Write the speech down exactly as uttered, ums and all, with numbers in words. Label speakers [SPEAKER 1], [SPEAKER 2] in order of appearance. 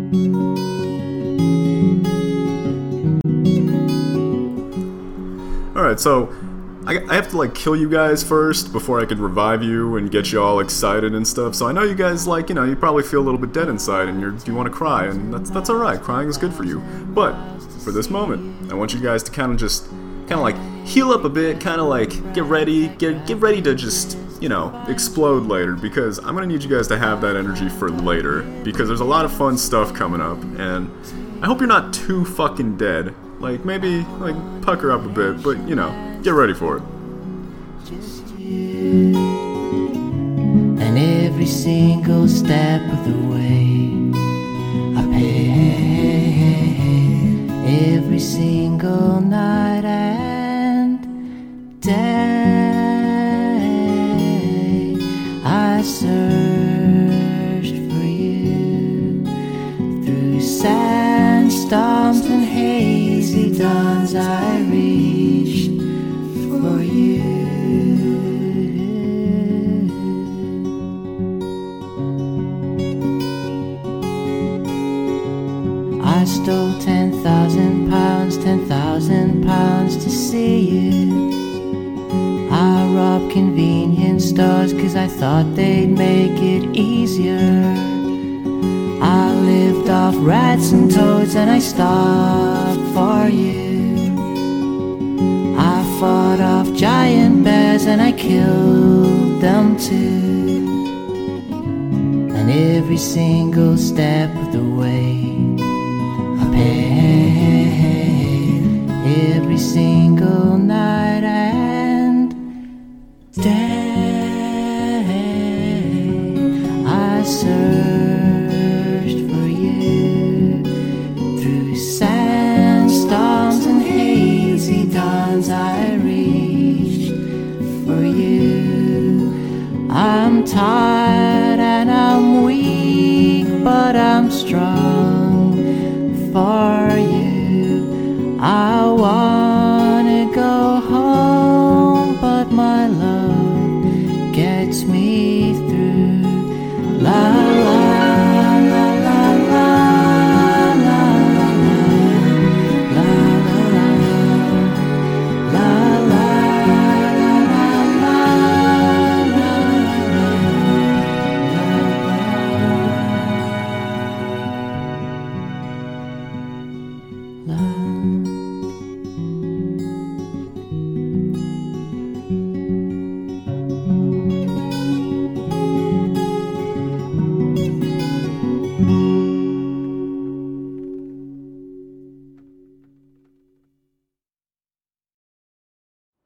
[SPEAKER 1] Alright, so I, I have to like kill you guys first before I could revive you and get you all excited and stuff. So I know you guys like, you know, you probably feel a little bit dead inside and you're, you want to cry, and that's that's alright. Crying is good for you. But for this moment, I want you guys to kind of just kind of like heal up a bit, kind of like get ready, get get ready to just, you know, explode later, because I'm gonna need you guys to have that energy for later, because there's a lot of fun stuff coming up, and I hope you're not too fucking dead. Like, maybe, like, pucker up a bit, but, you know, get ready for it.
[SPEAKER 2] And every single step of the way I pay every single night and day I searched for you through sandstorms and hazy dawns. I reached for you. I stole ten thousand pounds, ten thousand pounds to see you. I robbed convenience stores cause I thought they'd make it easier. I lived off rats and toads and I stopped for you. I fought off giant bears and I killed them too. And every single step of the way I paid every single night and day. I searched for you through sandstorms and hazy dawns. I reached for you. I'm tired and I'm weak, but I'm strong.